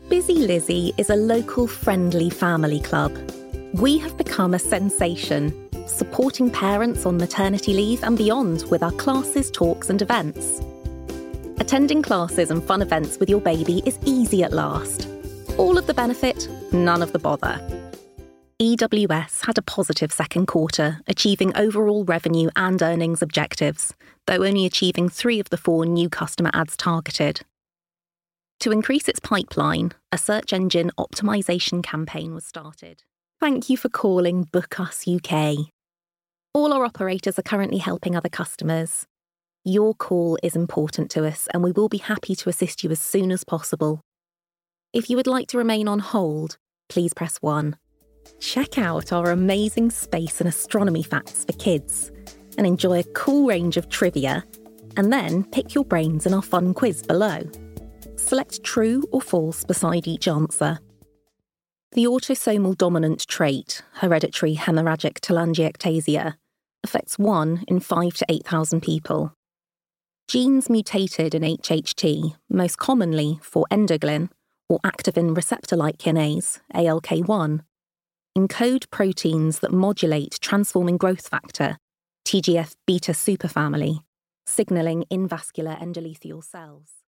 Busy Lizzie is a local friendly family club. We have become a sensation, supporting parents on maternity leave and beyond with our classes, talks and events. Attending classes and fun events with your baby is easy at last. All of the benefit, none of the bother. EWS had a positive second quarter, achieving overall revenue and earnings objectives, though only achieving 3 of the 4 new customer ads targeted. To increase its pipeline, a search engine optimization campaign was started. Thank you for calling Book Us UK. All our operators are currently helping other customers. Your call is important to us and we will be happy to assist you as soon as possible. If you would like to remain on hold, please press 1. Check out our amazing space and astronomy facts for kids and enjoy a cool range of trivia, and then pick your brains in our fun quiz below. Select true or false beside each answer. The autosomal dominant trait, hereditary hemorrhagic telangiectasia, affects 1 in 5 to 8,000 people. Genes mutated in HHT, most commonly for endoglin or activin receptor-like kinase, ALK1, encode proteins that modulate transforming growth factor, TGF-beta superfamily, signalling in vascular endothelial cells.